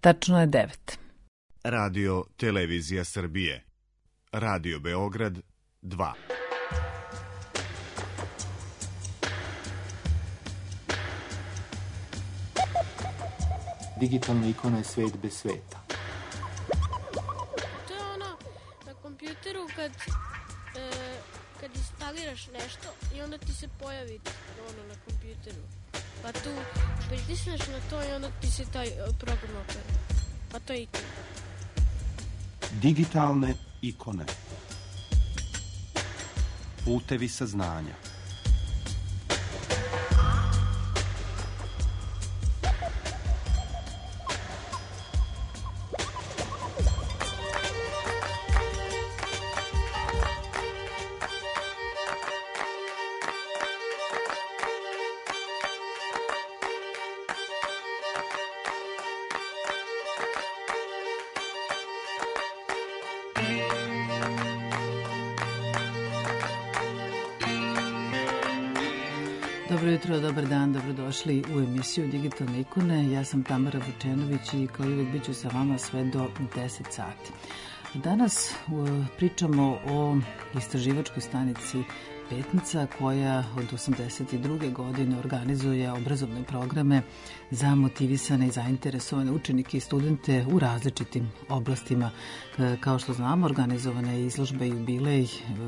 Tačno je 9. Radio Televizija Srbije. Radio Beograd 2. Digitalna ikona je svet bez sveta. To je ono na kompjuteru kad instaliraš nešto i onda ti se pojavi ono na kompjuteru. Pa tu pritisneš na to i onda ti se taj program otvara. Pa to je ikona. Digitalne ikone. Putevi saznanja. Dobro jutro, dobar dan, dobrodošli u emisiju Digitalne ikone. Ja sam Tamara Vučenović i kao i uvijek bit ću sa vama sve do 10 sati. Danas pričamo o istraživačkoj stanici Petnica koja od 1982. godine organizuje obrazovne programe za motivisane i zainteresovane učenike i studente u različitim oblastima. Kao što znamo, organizovana je izložba Jubilej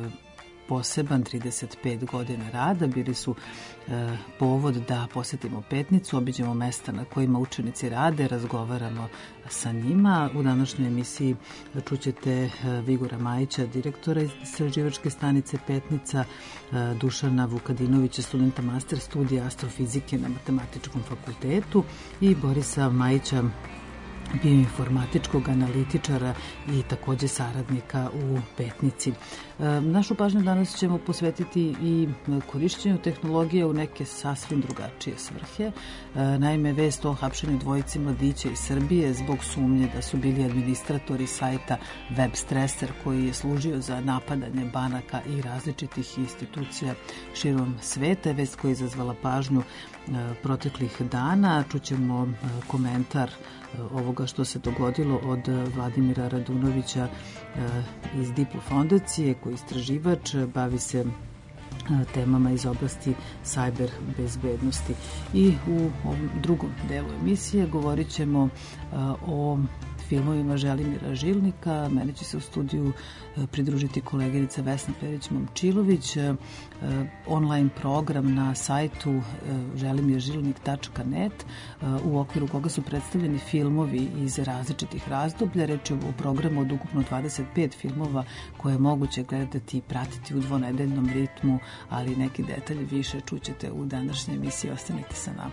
poseban 35 godina rada. Bili su povod da posetimo Petnicu, obiđemo mesta na kojima učenici rade, razgovaramo sa njima. U današnjoj emisiji čućete Vigora Majića, direktora istraživačke stanice Petnica, Dušana Vukadinovića, studenta master studija astrofizike na Matematičkom fakultetu i Borisa Majića, bioinformatičkog analitičara i takođe saradnika u Petnici. Našu pažnju danas ćemo posvetiti i korišćenju tehnologije u neke sasvim drugačije svrhe. Naime, vest o hapšenju dvojice mladića iz Srbije zbog sumnje da su bili administratori sajta WebStresser koji je služio za napadanje banaka i različitih institucija širom sveta. Vest koja je izazvala pažnju proteklih dana. Čućemo komentar ovoga što se dogodilo od Vladimira Radunovića iz Diplo fondacije, koji je istraživač, bavi se temama iz oblasti sajber bezbednosti. I u ovom drugom delu emisije govorit ćemo o filmovima Želimira Žilnika. Mene će se u studiju pridružiti koleginica Vesna Perić-Momčilović. Online program na sajtu želimiržilnik.net u okviru koga su predstavljeni filmovi iz različitih razdoblja. Reč je o programu od ukupno 25 filmova koje je moguće gledati i pratiti u dvonedeljnom ritmu, ali neki detalji više čućete u današnjoj emisiji. Ostanite sa nama.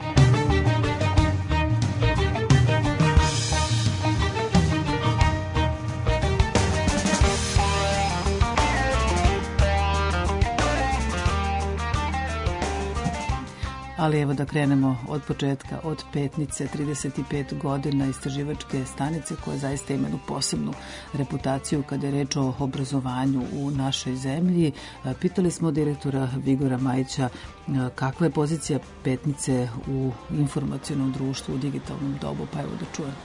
Ali evo da krenemo od početka, od Petnice, 35 godina istraživačke stanice koja zaista ima jednu posebnu reputaciju kada je reč o obrazovanju u našoj zemlji. Pitali smo direktora Vigora Majića kakva je pozicija Petnice u informacionom društvu u digitalnom dobu, pa evo da čujem.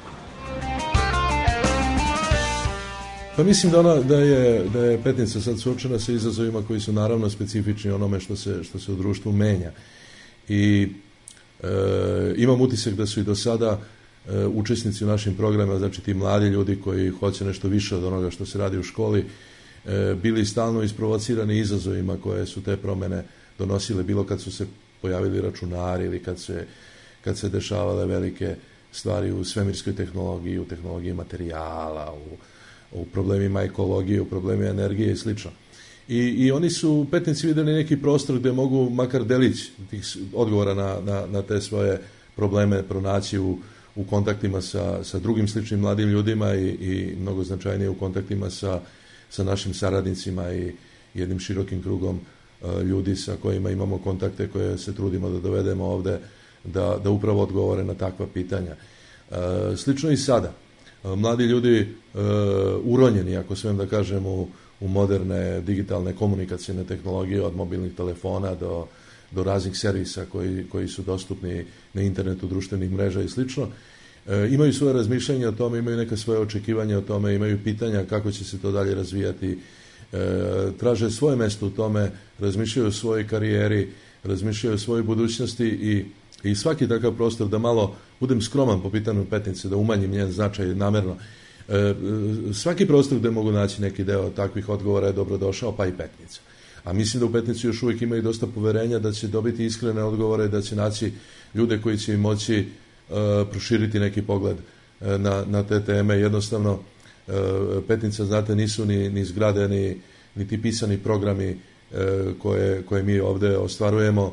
Pa mislim da je Petnica sad suočena sa izazovima koji su naravno specifični onome što se u društvu menja. I imam utisak da su i do sada učesnici u našim programima, znači ti mladi ljudi koji hoće nešto više od onoga što se radi u školi, bili stalno isprovocirani izazovima koje su te promene donosile, bilo kad su se pojavili računari ili kad se dešavale velike stvari u svemirskoj tehnologiji, u tehnologiji materijala, u problemima ekologije, u problemima energije i slično. I oni su u Petnici vidjeli neki prostor gdje mogu makar delić tih odgovora na te svoje probleme pronaći u kontaktima sa drugim sličnim mladim ljudima i mnogo značajnije u kontaktima sa našim saradnicima i jednim širokim krugom ljudi sa kojima imamo kontakte koje se trudimo da dovedemo ovde da upravo odgovore na takva pitanja. Slično i sada. Mladi ljudi uronjeni, ako smijem da kažem, u moderne digitalne komunikacijne tehnologije, od mobilnih telefona do raznih servisa koji su dostupni na internetu, društvenih mreža i slično, imaju svoje razmišljanje o tome, imaju neka svoje očekivanja o tome, imaju pitanja kako će se to dalje razvijati, traže svoje mesto u tome, razmišljaju o svojoj karijeri, razmišljaju o svojoj budućnosti i svaki takav prostor, da malo budem skroman po pitanju Petnice, da umanjim njen značaj namerno, svaki prostor gde mogu naći neki deo takvih odgovora je dobrodošao, pa i Petnica. A mislim da u Petnici još uvijek imaju dosta poverenja da će dobiti iskrene odgovore, da će naći ljude koji će im moći proširiti neki pogled na te teme. Jednostavno, Petnica, znate, nisu ni zgrade, niti pisani programi koje mi ovde ostvarujemo,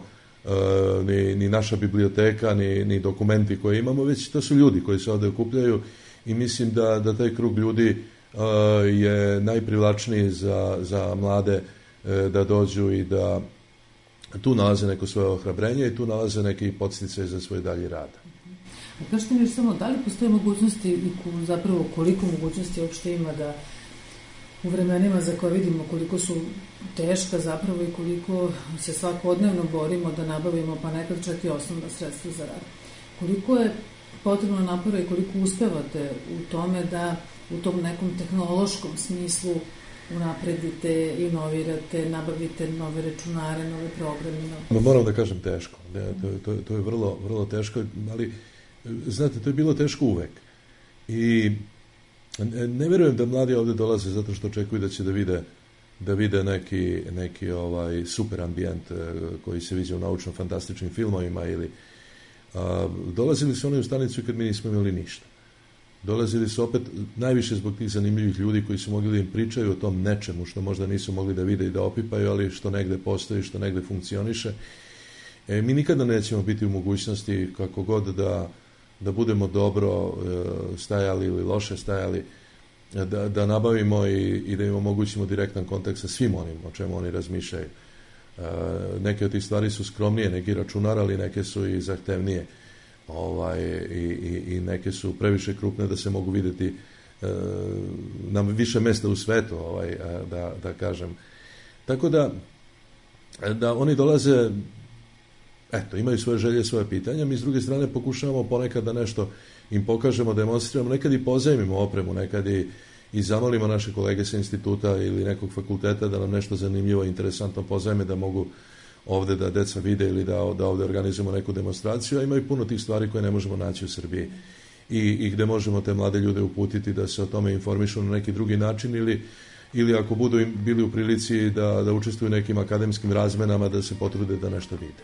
ni naša biblioteka, ni dokumenti koje imamo, već to su ljudi koji se ovde okupljaju i mislim da taj krug ljudi je najprivlačniji za mlade da dođu i da tu nalaze neko svoje ohrabrenje i tu nalaze neki podsticaj za svoj dalji rad. Kažete mi još samo, da li postoje mogućnosti i zapravo koliko mogućnosti uopšte ima da u vremenima za koje vidimo koliko su teška zapravo i koliko se svakodnevno borimo da nabavimo pa nekad čak i osnovna sredstva za rad. Koliko je potrebno napora i koliko uspevate u tome da u tom nekom tehnološkom smislu unapredite, inovirate, nabavite nove računare, nove programe? Moram da kažem teško. To je vrlo, vrlo teško, ali znate, to je bilo teško uvek. I ne verujem da mladi ovde dolaze zato što očekuju da će da vide neki super ambijent koji se viđa u naučno-fantastičnim filmovima ili dolazili su oni u stanicu kad mi nismo imali ništa. Dolazili su opet najviše zbog tih zanimljivih ljudi koji su mogli da im pričaju o tom nečemu što možda nisu mogli da vide i da opipaju, ali što negde postoji, što negde funkcioniše. Mi nikada nećemo biti u mogućnosti kako god da budemo dobro stajali ili loše stajali, da nabavimo i da im omogućimo direktan kontakt sa svim onim o čemu oni razmišljaju. Neke od tih stvari su skromnije, neki računar, ali neke su i zahtevnije. I neke su previše krupne da se mogu videti na više mesta u svetu, da kažem. Tako da oni dolaze, imaju svoje želje, svoje pitanja, mi s druge strane pokušavamo ponekad da nešto im pokažemo, demonstriramo, nekad i pozajmimo opremu, nekad i zamolimo naše kolege sa instituta ili nekog fakulteta da nam nešto zanimljivo i interesantno pozajme, da mogu ovde da deca vide ili da ovde organizujemo neku demonstraciju, a ima i puno tih stvari koje ne možemo naći u Srbiji i gde možemo te mlade ljude uputiti da se o tome informišu na neki drugi način ili ako budu bili u prilici da učestvuju u nekim akademskim razmenama, da se potrude da nešto vide.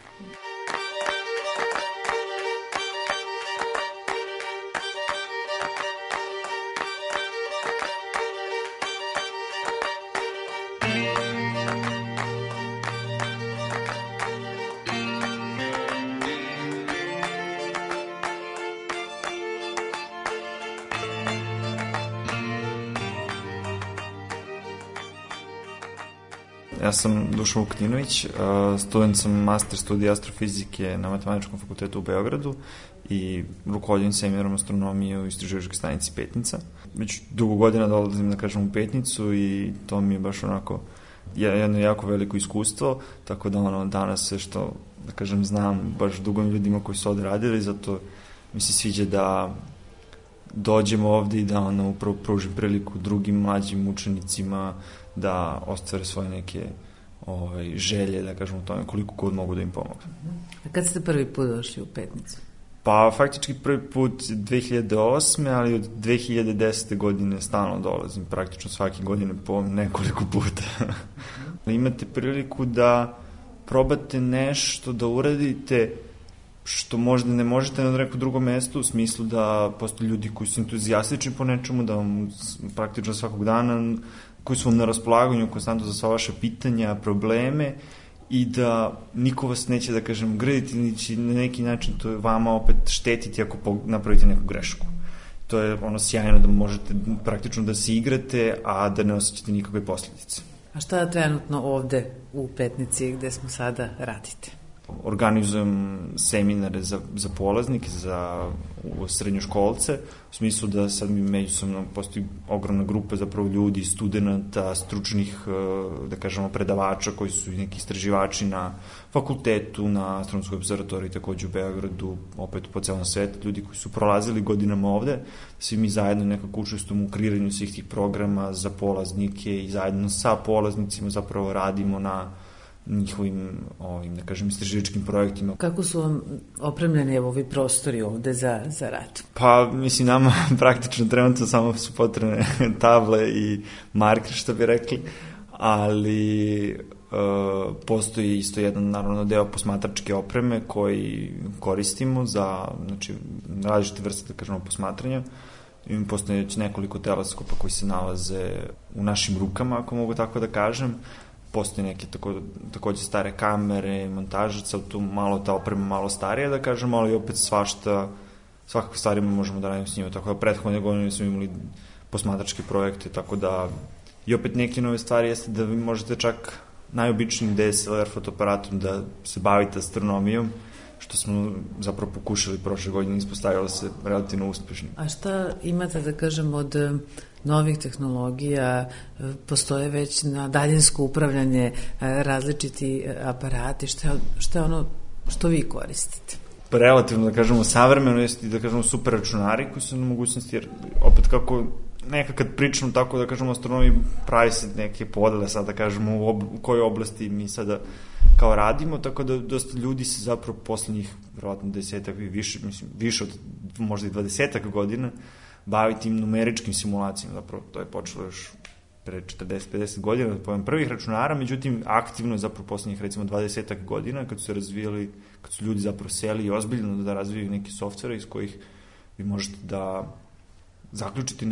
Ja sam Dušan Vuktinović, student sam master studija astrofizike na Matematičkom fakultetu u Beogradu i rukovodim seminarom astronomije u istraživačkoj stanici Petnica. Već dugo godina dolazim, da kažem, u Petnicu i to mi je baš onako jedno jako veliko iskustvo, tako da danas sve što, da kažem, znam baš dugom ljudima koji su ovde radili, zato mi se sviđa da dođemo ovde i da upravo pružim priliku drugim mlađim učenicima da ostvare svoje neke želje, da kažem, u tome koliko god mogu da im pomogu. A kad ste prvi put došli u Petnicu? Pa faktički prvi put 2008. ali od 2010. godine stalno dolazim, praktično svake godine po nekoliko puta. Imate priliku da probate nešto, da uradite što možda ne možete na nekom drugom mestu, u smislu da postoje ljudi koji su entuzijastični po nečemu, da vam praktično svakog dana, koji su vam na raspolaganju konstantno za sva vaše pitanja, probleme i da niko vas neće, da kažem, grditi, neće na neki način to vama opet štetiti ako napravite neku grešku. To je sjajno da možete praktično da se igrate, a da ne osjećate nikakve posljedice. A šta trenutno ovde u Petnici gde smo sada radite? organizujem seminare za polaznike, za srednjoškolce, u smislu da sad mi međusobno postoji ogromna grupa zapravo ljudi, studenta, stručnih, da kažemo, predavača koji su neki istraživači na fakultetu, na Astronomskoj observatoriji, takođe u Beogradu, opet po celom svetu, ljudi koji su prolazili godinama ovde, svi mi zajedno nekako učestvujemo u kreiranju svih tih programa za polaznike i zajedno sa polaznicima zapravo radimo na njihovim, da kažem, istraživačkim projektima. Kako su vam opremljeni ovi prostori ovde za rad? Pa, mislim, nama praktično trenutno samo su potrebne table i marker, što bi rekli, ali postoji isto jedan, naravno, deo posmatračke opreme koji koristimo za, znači, različite vrste, da kažemo, posmatranja. Postoje već nekoliko teleskopa koji se nalaze u našim rukama, ako mogu tako da kažem. Postoje neke takođe stare kamere, montažica, tu malo ta oprema malo starija, da kažemo, ali opet svakakve stvari možemo da radimo s njima. Tako da prethodne godine smo imali posmatračke projekte, tako da i opet neke nove stvari jeste da vi možete čak najobičnijim DSLR fotoaparatom da se bavite astronomijom, što smo zapravo pokušali prošle godine, ispostavilo se relativno uspešno. A šta imate, da kažem, od novih tehnologija? Postoje već na daljinsko upravljanje različiti aparati. Šta je ono što vi koristite? Relativno, da kažemo, savremeno jeste, da kažemo, super računari koji su na mogućnosti, jer opet kako nekad kad pričamo tako, da kažemo, astronomiji, pravi se neke podele, sad da kažemo, u kojoj oblasti mi sada kao radimo, tako da dosta ljudi se zapravo poslednjih, verovatno 10-ak i više od možda i 20-ak godina bavi tim numeričkim simulacijama, zapravo to je počelo još pre 40-50 godina, da pojem prvih računara, međutim, aktivno je zapravo poslednjih, recimo, 20-ak godina, kad su se razvijali, kad su ljudi zapravo seli i ozbiljno da razvijaju neke softvere iz kojih vi možete da zaključiti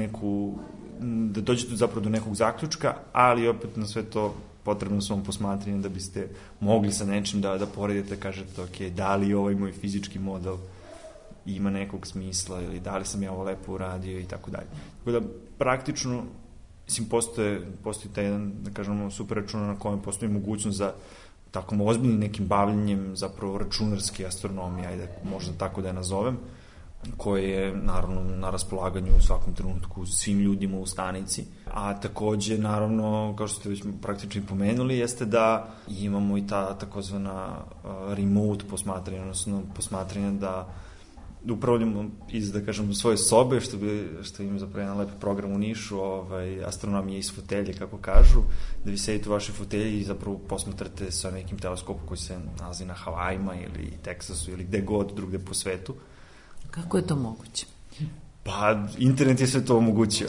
da dođete zapravo do nekog zaključka, ali opet na sve to potrebno su vam posmatranje da biste mogli sa nečim da poredite, kažete, ok, da li ovaj moj fizički model ima nekog smisla ili da li sam ja ovo lepo uradio i tako dalje. Tako da, praktično, mislim, postoji taj jedan, da kažemo, super računar na kojem postoji mogućnost za takvom ozbiljnim nekim bavljenjem zapravo računarske astronomije, ajde, možda tako da je nazovem, koje je, naravno, na raspolaganju u svakom trenutku svim ljudima u stanici. A takođe, naravno, kao što ste već praktično pomenuli, jeste da imamo i ta takozvana remote posmatranja, odnosno posmatranja da upravljamo iz, da kažemo, svoje sobe, što ima zapravo jedan lep program u Nišu, astronomije iz fotelje, kako kažu, da vi sedite u vašoj fotelji i zapravo posmatrate sa nekim teleskopom koji se nalazi na Havajima ili Teksasu ili gde god drugde po svetu. Kako je to moguće? Pa, internet je sve to omogućio.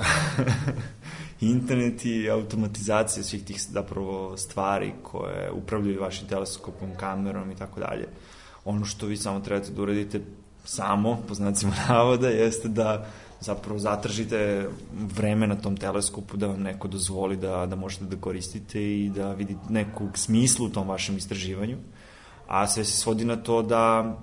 Internet i automatizacija svih tih zapravo stvari koje upravljaju vašim teleskopom, kamerom i tako dalje. Ono što vi samo trebate da uradite samo, po znacima navoda, jeste da zapravo zatražite vreme na tom teleskopu da vam neko dozvoli da možete da koristite i da vidite nekog smisla u tom vašem istraživanju. A sve se svodi na to da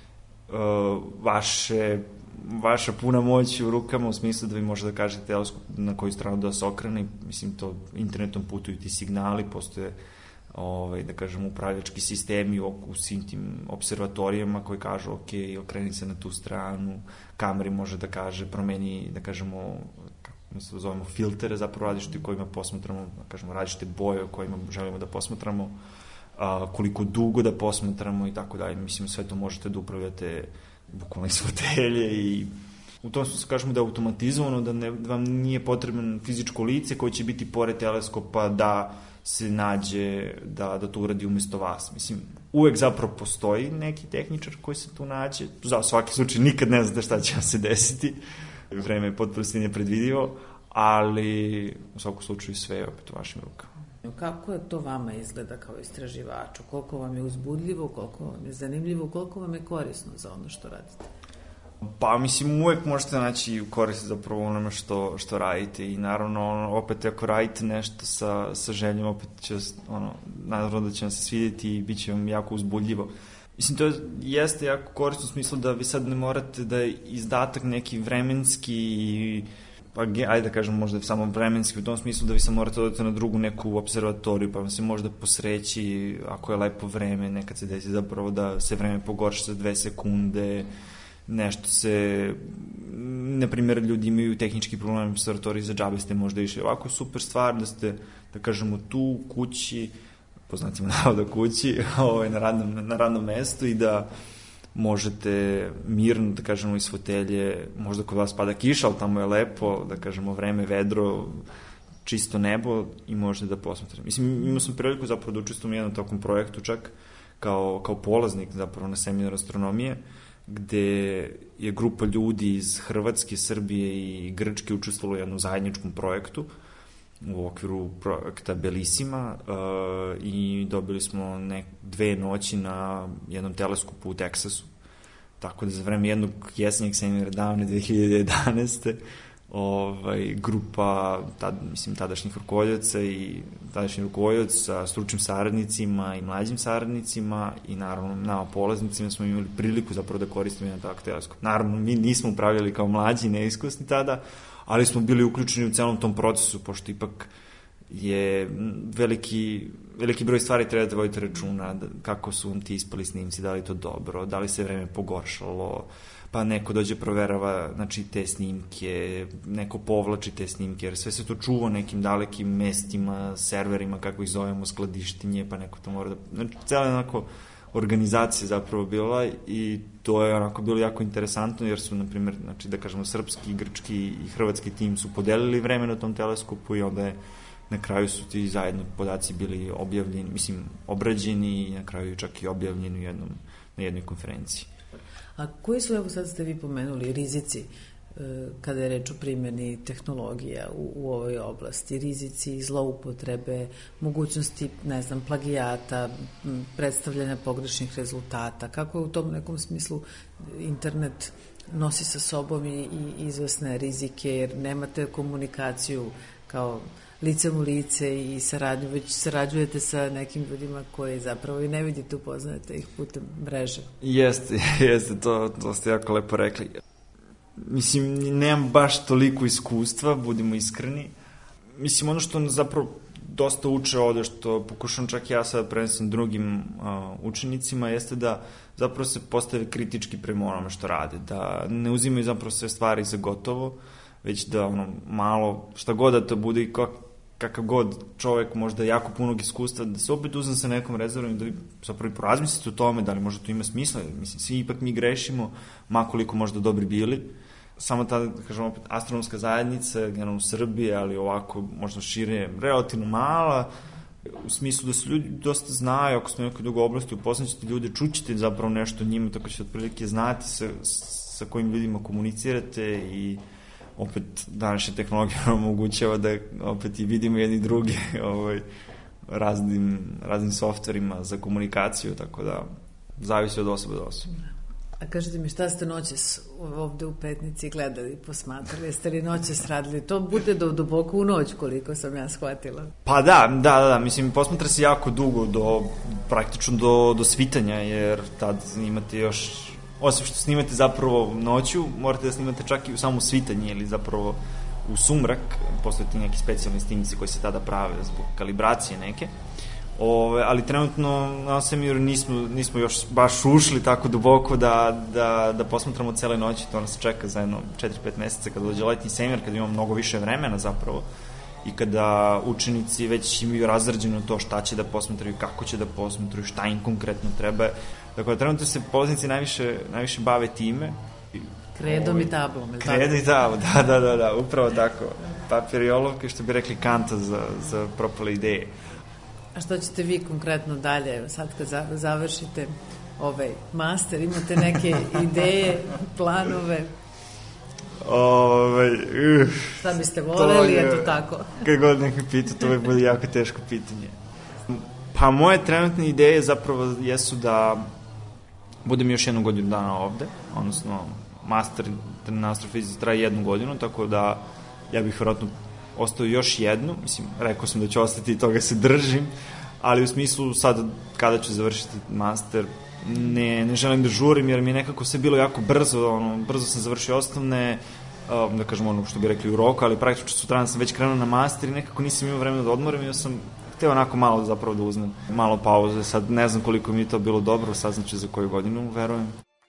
vaša puna moć u rukama, u smislu da vi možete da kažete teleskop na koju stranu da se okrene. Mislim, to internetom putuju ti signali, postoje da kažemo upravljački sistemi u svim tim observatorijama koji kažu ok, okreni se na tu stranu, kameri može da kaže, promeni, da kažemo, kako se zovemo, filtere zapravo različite kojima posmatramo, da kažemo, različite boje o kojima želimo da posmatramo, koliko dugo da posmatramo i tako dalje. Mislim, sve to možete da upravljate bukvalno iz fotelje i u tom smislu kažemo da je automatizovano, da vam nije potrebno fizičko lice koje će biti pored teleskopa da se nađe da to uradi umesto vas. Mislim, uvek zapravo postoji neki tehničar koji se tu nađe. Za svaki slučaj nikad ne znate šta će vam se desiti. Vreme je potpuno nepredvidivo, ali u svakom slučaju sve je opet u vašim rukama. Kako je to vama izgleda kao istraživaču? Koliko vam je uzbudljivo, koliko vam je zanimljivo, koliko vam je korisno za ono što radite? Pa, mislim, uvek možete naći u korist zapravo onome što radite i naravno, opet, ako radite nešto sa željom, opet će, naravno da će vam se svidjeti i bit će vam jako uzbudljivo. Mislim, to jeste jako korisno u smislu da vi sad ne morate da je izdatak neki vremenski i ajde da kažem možda samo vremenski, u tom smislu da vi sam morate odete na drugu neku observatoriju, pa vam se možda posreći, ako je lepo vreme, nekad se desi zapravo da se vreme pogorša za 2 sekunde, nešto se, na primjer, ljudi imaju tehnički problem u observatoriji, za džabe ste možda išli. Ovako super stvar da ste, da kažemo, tu kući, poznacimo navoda kući, na radnom mestu i da možete mirno, da kažemo, iz fotelje, možda kod vas pada kiša, ali tamo je lepo, da kažemo, vreme, vedro, čisto nebo i možete da posmatrate. Mislim, imao sam priliku zapravo da učestvujem u jednom takvom projektu čak kao polaznik zapravo na seminaru astronomije, gde je grupa ljudi iz Hrvatske, Srbije i Grčke učestvovala u jednom zajedničkom projektu u okviru projekta Bellissima i dobili smo 2 noći na jednom teleskopu u Teksasu. Tako da za vreme jednog jesenjeg seminara davne 2011. Grupa tadašnjih rukovodioca i tadašnji rukovodilac sa stručnim saradnicima i mlađim saradnicima i naravno nama polaznicima smo imali priliku zapravo da koristimo jedan takav teleskop. Naravno, mi nismo upravljali kao mlađi, neiskusni tada, ali smo bili uključeni u celom tom procesu, pošto ipak je veliki broj stvari treba da vodite računa, kako su vam ti ispali snimci, da li je to dobro, da li se vreme pogoršalo, pa neko dođe proverava, znači, te snimke, neko povlači te snimke, jer sve se to čuva nekim dalekim mestima, serverima, kako ih zovemo, skladištinje, pa neko to mora da... Znači, cijela onako organizacija zapravo bila i to je onako bilo jako interesantno, jer su, na primjer, znači, da kažemo, srpski, grčki i hrvatski tim su podelili vreme na tom teleskopu i onda je na kraju su ti zajedno podaci bili objavljeni, mislim, obrađeni i na kraju čak i objavljeni na jednoj konferenciji. A koji su, evo sad ste vi pomenuli, rizici kada je reč o primjeni tehnologija u ovoj oblasti, rizici, zloupotrebe, mogućnosti, ne znam, plagijata, predstavljanja pogrešnih rezultata, kako je u tom nekom smislu internet nosi sa sobom i izvesne rizike, jer nemate komunikaciju kao licem u lice i saradnju, već sarađujete sa nekim ljudima koje zapravo i ne vidite, upoznajete ih putem mreže. Jeste, to ste jako lepo rekli. Mislim, nemam baš toliko iskustva, budimo iskreni. Mislim, ono što zapravo dosta uče ovde, što pokušam čak ja sad prenesem drugim učenicima, jeste da zapravo se postave kritički prema onome što rade, da ne uzimaju zapravo sve stvari za gotovo, već da malo, šta god da to bude i kakav god čovek, možda jako punog iskustva, da se opet uzme sa nekom rezervom i da zapravo porazmislite o tome da li možda to ima smisla. Mislim, svi ipak mi grešimo, makoliko možda dobri bili. Samo ta, kažem opet, astronomska zajednica, generalno u Srbiji, ali ovako možda šire, relativno mala, u smislu da se ljudi dosta znaju, ako ste u nekoj drugoj oblasti, upoznaćete ljude, čućete zapravo nešto o njima, tako ćete otprilike znati sa kojim ljudima komunicirate i opet današnja tehnologija omogućava da opet i vidimo jedni druge raznim softverima za komunikaciju, tako da zavisi od osobe do osobe. A kažete mi, šta ste noćas ovde u Petnici gledali, posmatrali, jeste li noćas radili? To bude duboko u noć, koliko sam ja shvatila. Pa da, mislim, posmatra se jako dugo, praktično do svitanja, jer tad imate još, osim što snimate zapravo noću, morate da snimate čak i u samo svitanje ili zapravo u sumrak, postoje ti neki specijalni snimci koji se tada prave zbog kalibracije neke. Ali trenutno na semiru nismo još baš ušli tako duboko da posmatramo cele noći, to nas čeka za jedno 4-5 meseca kada dođe letnji semir, kada imamo mnogo više vremena zapravo i kada učenici već imaju razrađeno to šta će da posmatraju, kako će da posmatraju, šta im konkretno treba. Dakle, trenutno se polaznici najviše bave time. Kredom i tablom. Kredom i tablom, da, upravo tako. Papir i olovke, što bi rekli Kanta za propale ideje. A što ćete vi konkretno dalje, sad kad završite ovaj master, imate neke ideje, planove? Šta biste voljeli, eto tako? Kad god neki pita, to bude jako teško pitanje. Pa moje trenutne ideje zapravo jesu da budem još 1 godinu dana ovde, odnosno master na astrofizici traje 1 godinu, tako da ja bih vjerojatno ostao još 1, mislim, rekao sam da ću ostati i toga se držim, ali u smislu sad kada ću završiti master, ne želim da žurim, jer mi je nekako sve bilo jako brzo, brzo sam završio osnovne, da kažem ono što bi rekli u roku, ali praktično sutradan sam već krenuo na master i nekako nisam imao vremena da odmorim i ja sam hteo onako malo zapravo da uzmem malo pauze. Sad ne znam koliko mi je to bilo dobro, saznaću za koju godinu, verujem.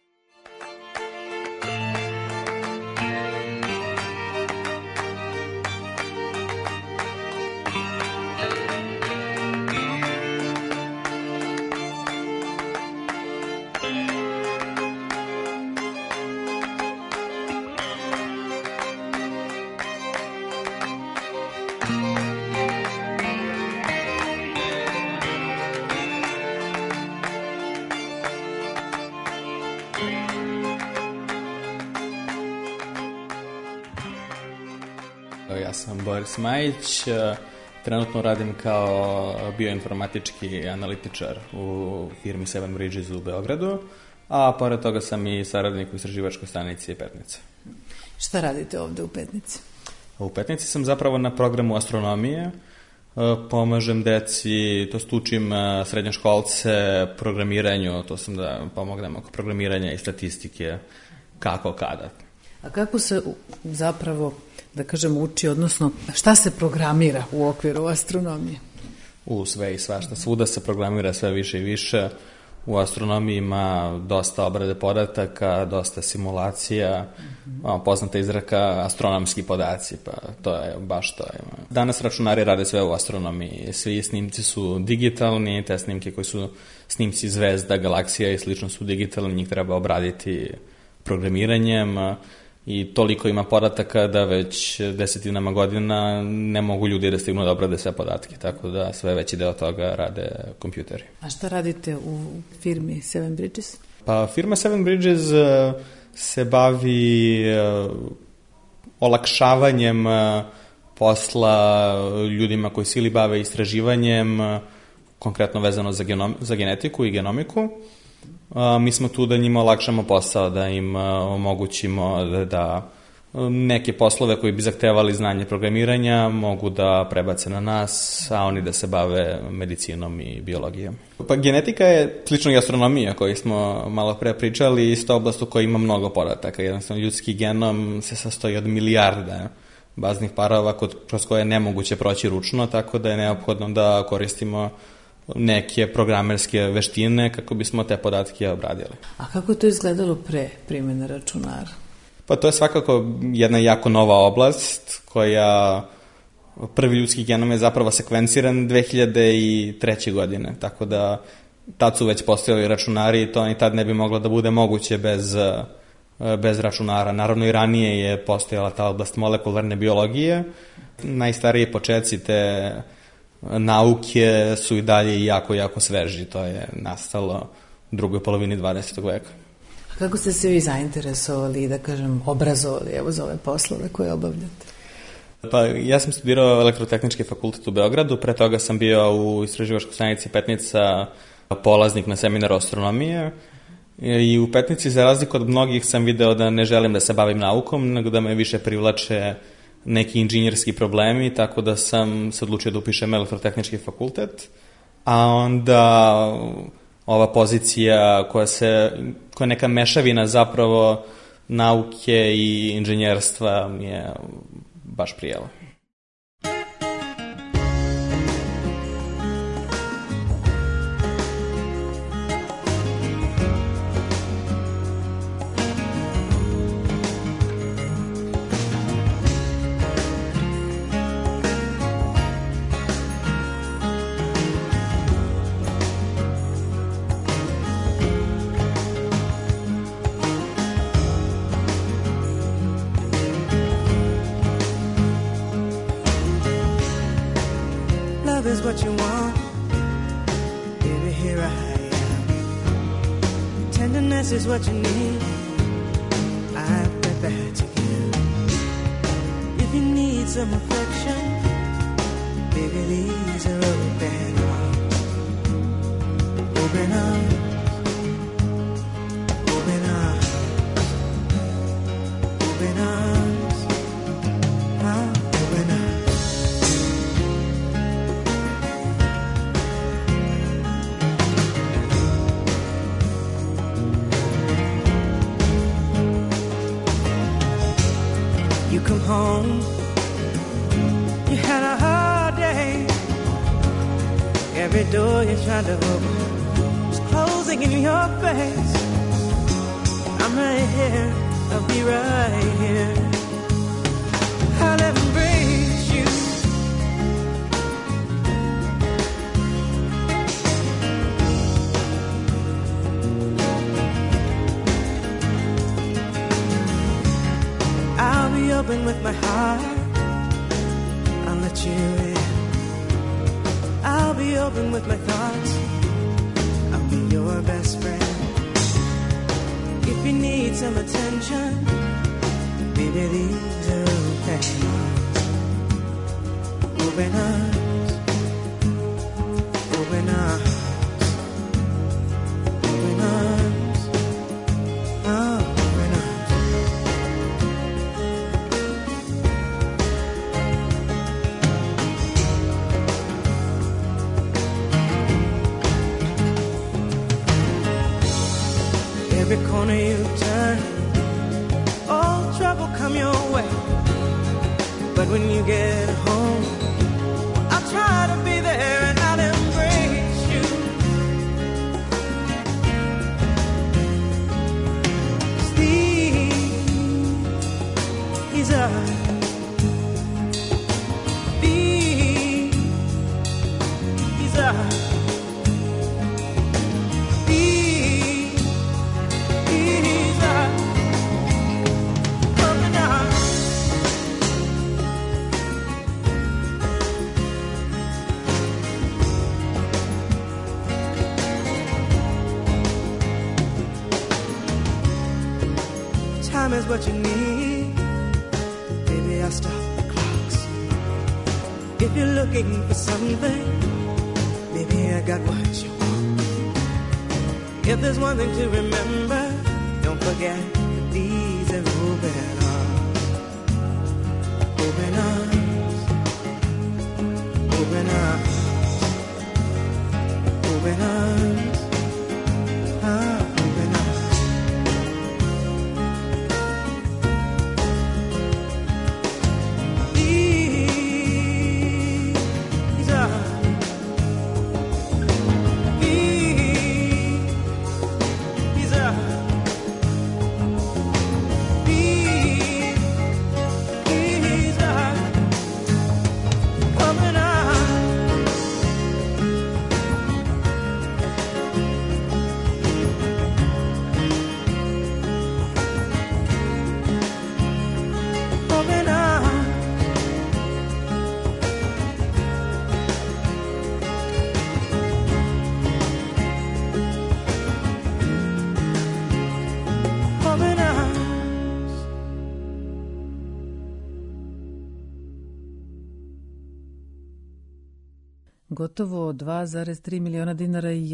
Ja sam Boris Majić, trenutno radim kao bioinformatički analitičar u firmi Seven Bridges u Beogradu, a pored toga sam i saradnik u istraživačkoj stanici Petnica. Šta radite ovde u Petnici? U Petnici sam zapravo na programu astronomije, pomažem deci, učim srednjoškolce programiranju, to sam da pomognem oko programiranja i statistike, kako, kada. A kako se zapravo, da kažem, uči, odnosno šta se programira u okviru astronomije? Sve i svašta. Svuda se programira sve više i više. U astronomiji ima dosta obrade podataka, dosta simulacija, poznata izreka astronomski podaci, pa to je baš to. Danas računari rade sve u astronomiji. Svi snimci su digitalni, te snimke koji su snimci zvezda, galaksija i slično su digitalni, njih treba obraditi programiranjem i toliko ima podataka da već desetinama godina ne mogu ljudi da stignu da obrade sve podatke, tako da sve veći deo toga rade kompjuteri. A šta radite u firmi Seven Bridges? Pa firma Seven Bridges se bavi olakšavanjem posla ljudima koji se ili bave istraživanjem, konkretno vezano za genetiku i genomiku. Mi smo tu da njima olakšamo posao, da im omogućimo da neke poslove koji bi zahtevali znanje programiranja mogu da prebace na nas, a oni da se bave medicinom i biologijom. Pa genetika je slično i astronomija koju smo malo pre pričali, isto oblast u kojoj ima mnogo podataka. Jednostavno ljudski genom se sastoji od milijarda baznih parova kroz koje je nemoguće proći ručno, tako da je neophodno da koristimo neke programerske veštine kako bismo te podatke obradili. A kako je to izgledalo pre primjene računara? Pa to je svakako jedna jako nova oblast koja prvi ljudski genom je zapravo sekvenciran 2003. godine, tako da tad su već postojali računari i to ni tad ne bi moglo da bude moguće bez računara. Naravno i ranije je postojala ta oblast molekularne biologije. Najstariji početci te nauke su i dalje jako sveži. To je nastalo u drugoj polovini 20. veka. A kako ste se vi zainteresovali i, da kažem, obrazovali za ove poslove koje obavljate? Pa ja sam studirao elektrotehnički fakultet u Beogradu, pre toga sam bio u istraživačkoj stanici Petnica polaznik na seminaru astronomije i u Petnici za razliku od mnogih sam video da ne želim da se bavim naukom, nego da me više privlače neki inženjerski problemi, tako da sam se odlučio da upišem elektrotehnički fakultet, a onda ova pozicija koja je neka mešavina zapravo nauke i inženjerstva mi je baš prijela. What you want, baby, here I am. Tenderness is what you need, I bet that to give. If you need some affection, baby, these are open arms. Open arms, open arms, open arms, open arms. come home, you had a hard day. Every door you tried to open was closing in your face. I'm right here, I'll be right here. I'll embrace you. I'll be open with my heart, I'll let you in. I'll be open with my thoughts, I'll be your best friend. If you need some attention, baby, these are open arms. Open arms, open arms, open arms, oh, open arms. Every corner you turn, all trouble come your way. But when you get home, I'll try to be there and I'll embrace you. These are time is what you need. Baby, I'll stop the clocks. If you're looking for something, maybe I got what you want. If there's one thing to remember, don't forget that these are open arms. Open arms, open arms, open arms, ah, open arms. Gotovo 2,3 miliona dinara i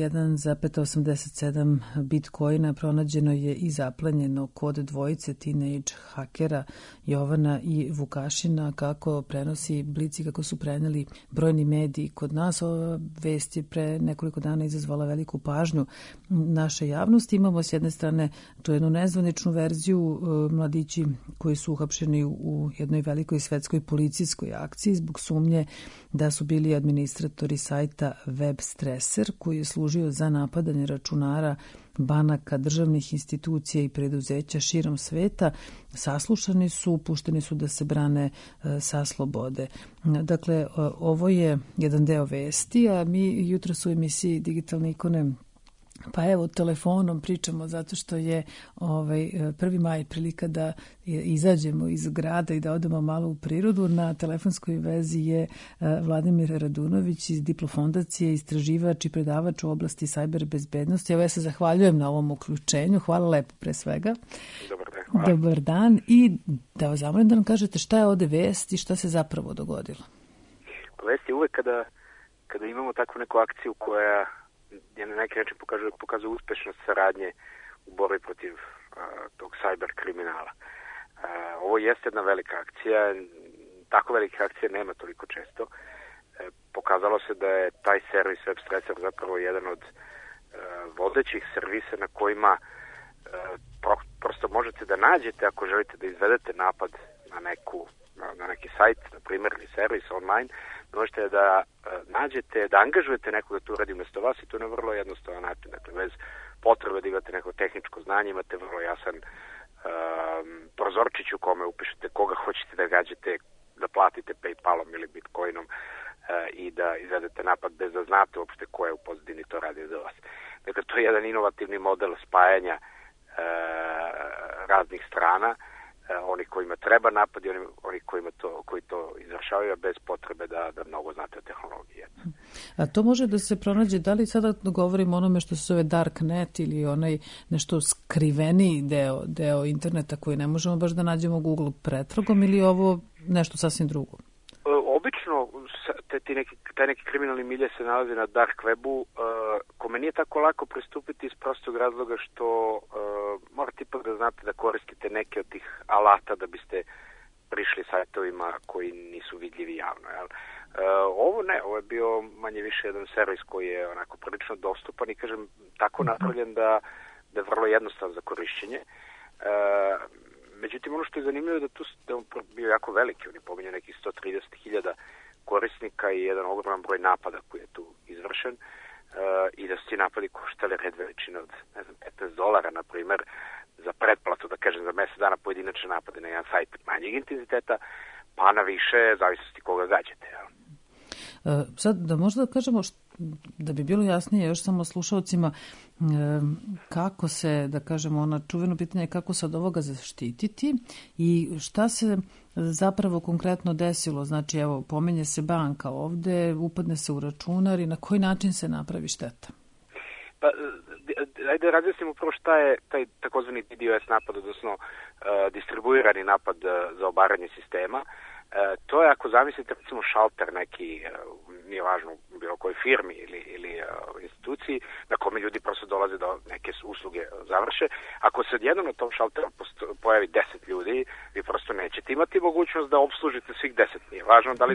1,87 bitcoina pronađeno je i zaplenjeno kod dvojice teenage hakera Jovana i Vukašina, kako prenosi Blic i kako su preneli brojni mediji kod nas. Ova vest je pre nekoliko dana izazvala veliku pažnju naše javnosti. Imamo s jedne strane tu jednu nezvaničnu verziju, mladići koji su uhapšeni u jednoj velikoj svetskoj policijskoj akciji zbog sumnje da su bili administratori sajta Webstresser, koji je služio za napadanje računara banaka, državnih institucija i preduzeća širom sveta. Saslušani su, pušteni su da se brane sa slobode. Dakle, ovo je jedan deo vesti, a mi jutros u emisiji Digitalne ikone pa evo telefonom pričamo zato što je 1. maj prilika da izađemo iz grada i da odemo malo u prirodu. Na telefonskoj vezi je Vladimir Radunović iz Diplo fondacije, istraživač i predavač u oblasti sajber bezbednosti. Evo ja se zahvaljujem na ovom uključenju. Hvala lepo pre svega. Dobar dan. Hvala. Dobar dan i da vas zamolim da nam kažete šta je ovde vest i šta se zapravo dogodilo. Vest je uvek kada imamo takvu neku akciju koja je na neki način pokazuje uspešnost saradnje u borbi protiv tog cyber kriminala. Ovo jeste jedna velika akcija, tako velike akcije nema toliko često. Pokazalo se da je taj servis Webstresser zapravo jedan od vodećih servisa na kojima prosto možete da nađete ako želite da izvedete napad na neki sajt, na primjer, ili servis online, možete da nađete, da angažujete nekoga da to uradi umjesto vas i to je na vrlo jednostavan način. Dakle, bez potrebe da imate neko tehničko znanje, imate vrlo jasan prozorčić u kome upišete koga hoćete da gađate, da platite PayPalom ili Bitcoinom i da izvedete napad bez da znate uopšte ko je u pozadini to radi za vas. Dakle, to je jedan inovativni model spajanja raznih strana, oni kojima treba napad i oni koji to izvršavaju bez potrebe da mnogo znate o tehnologiji. A to može da se pronađe, da li sada govorimo o onome što se zove darknet ili onaj nešto skriveniji deo interneta koji ne možemo baš da nađemo Google pretragom ili ovo nešto sasvim drugo? Obično taj neki kriminalni milje se nalazi na dark webu, kome nije tako lako pristupiti iz prostog razloga što morate ipak da znate da koristite neke od tih alata da biste prišli sajtovima koji nisu vidljivi javno. Jel? Ovo je bio manje više jedan servis koji je onako prilično dostupan i kažem tako napravljen da je vrlo jednostavan za korišćenje. Međutim, ono što je zanimljivo je da on bio jako veliki, on je pominjao nekih 130.000 korisnika i jedan ogroman broj napada koji je tu izvršen i da su ti napadi koštali red veličine od, ne znam, $15, na primjer, za pretplatu, da kažem, za mjesec dana pojedinačne napade na jedan sajt manjeg intenziteta, pa na više zavisnosti koga gađate. Sad, da možda da kažemo, da bi bilo jasnije još samo slušalcima, kako se, da kažemo, ona čuveno pitanje kako se od ovoga zaštititi i šta se zapravo konkretno desilo. Znači, evo, pominje se banka ovde, upadne se u računar i na koji način se napravi šteta? Pa, ajde razjasnimo prvo šta je taj takozvani DDoS napad, odnosno distribuirani napad za obaranje sistema. To je ako zamislite recimo šalter neki, nije važno u bilo kojoj firmi ili instituciji na kome ljudi prosto dolaze da neke usluge završe. Ako se odjednom na tom šalteru pojavi 10 ljudi, vi prosto nećete imati mogućnost da opslužite svih 10. Nije važno da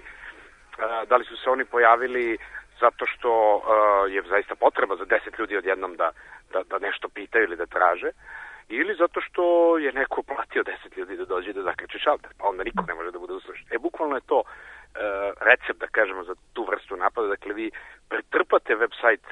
li su se oni pojavili zato što je zaista potreba za 10 ljudi odjednom da nešto pitaju ili da traže, ili zato što je neko platio 10 ljudi da dođe da zaključi šalter, pa onda niko ne može da bude uslužen. Bukvalno je to recept, da kažemo, za tu vrstu napada. Dakle, vi pretrpate website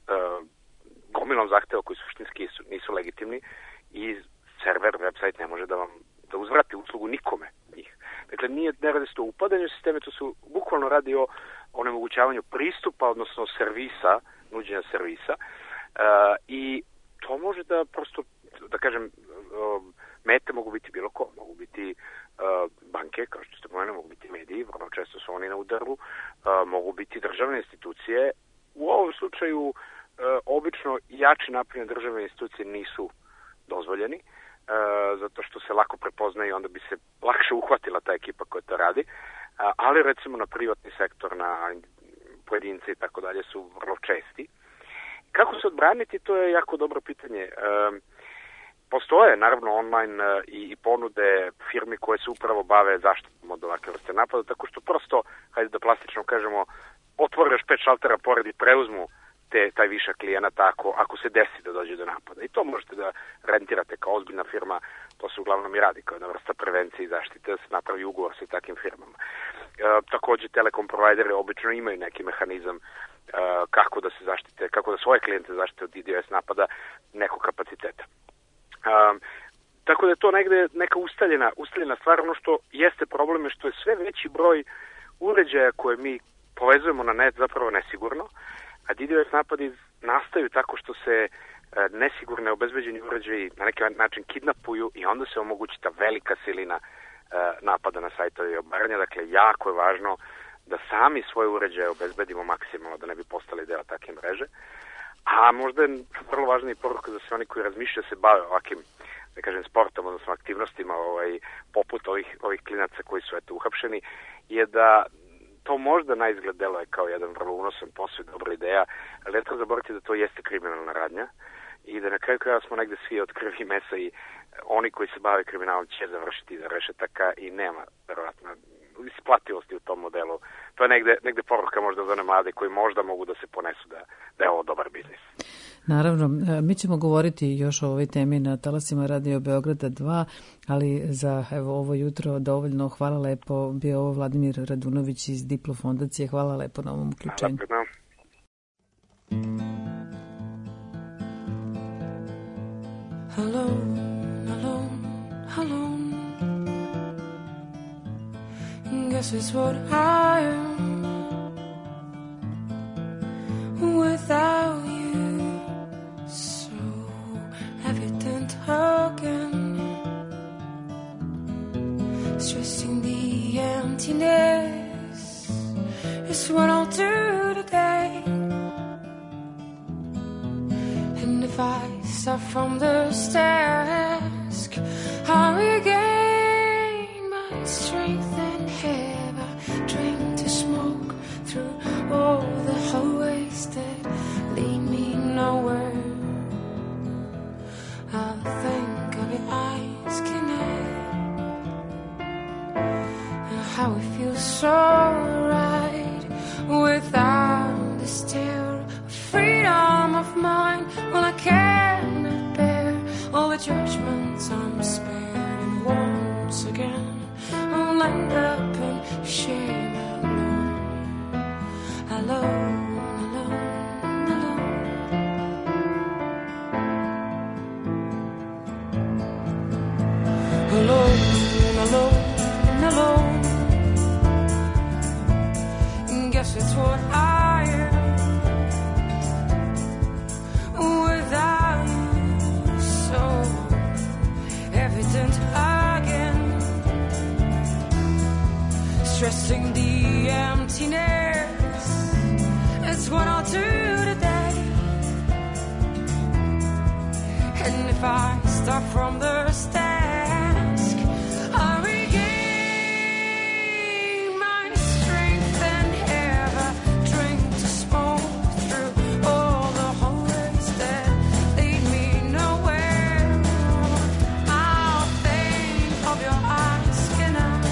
gomilom zahteva koji suštinski nisu legitimni i server, website ne može da uzvrati uslugu nikome njih. Dakle, ne radi se o upadanju sisteme, to se bukvalno radi o onemogućavanju pristupa, odnosno servisa, nuđenja servisa i to može da prosto, da kažem, mete mogu biti bilo ko, mogu biti banke, kao što ste pomenuli, mogu biti mediji, vrlo često su oni na udaru, mogu biti državne institucije. U ovom slučaju obično jači napredne državne institucije nisu dozvoljeni, zato što se lako prepoznaju i onda bi se lakše uhvatila ta ekipa koja to radi, ali recimo na privatni sektor, na pojedince i tako dalje su vrlo česti. Kako se odbraniti, to je jako dobro pitanje. Postoje naravno online i ponude firmi koje se upravo bave zaštitom od ovakve vrste napada, tako što prosto, hajde da plastično kažemo, otvore još 5 šaltera pored i preuzmu taj višak klijenata ako se desi da dođe do napada. I to možete da rentirate kao ozbiljna firma, to se uglavnom i radi kao jedna vrsta prevencije i zaštite, da se napravi ugovor sa takvim firmama. Takođe, telekom provajderi obično imaju neki mehanizam kako da se zaštite, kako da svoje klijente zaštite od DDoS napada nekog kapaciteta. Tako da je to negde neka ustaljena stvar. Ono što jeste problem je što je sve veći broj uređaja koje mi povezujemo na net zapravo nesigurno, a DDoS napadi nastaju tako što se nesigurne obezbeđeni uređaji na neki način kidnapuju i onda se omogući ta velika silina napada na sajtove i obaranja. Dakle, jako je važno da sami svoje uređaje obezbedimo maksimalno, da ne bi postali deo takve mreže. A možda je vrlo važna i poruka za sve oni koji razmišljaju se bave ovakvim, da kažem, sportom, odnosno aktivnostima poput ovih klinaca koji su uhapšeni, je da to možda na izgled deluje kao jedan vrlo unosan posao i dobra ideja, ali ne treba zaboraviti da to jeste kriminalna radnja i da na kraju kraja smo negde svi od krvi i mesa i oni koji se bave kriminalom će završiti iza rešetaka i nema, verovatno, isplativosti u tom modelu. To je negde poruka možda za one mlade koji možda mogu da se ponesu da je ovo dobar biznis. Naravno, mi ćemo govoriti još o ovoj temi na talasima Radio Beograda 2, ali za ovo jutro dovoljno. Hvala lepo. Bio ovo Vladimir Radunović iz Diplo fondacije. Hvala lepo na ovom uključenju. Alone, alone, alone. Guess it's what I am without you. So evident again, stressing the emptiness is what I'll do today. And if I start from the task, I regain my strength and have a drink to smoke through all the hallways that lead me nowhere. I'll think of your eyes connect and how it feels so right without this terror of freedom of mind. Well, I cannot bear all the judgments I'm spared, and once again I'll end up in shame alone, alone, alone, alone. Alone, alone, alone. Guess it's what I am without you, so evident again, stressing the emptiness. It's what I'll do today. And if I start from the task, I regain my strength and have a drink to smoke through all the hallways that lead me nowhere. I'll think of your eyes tonight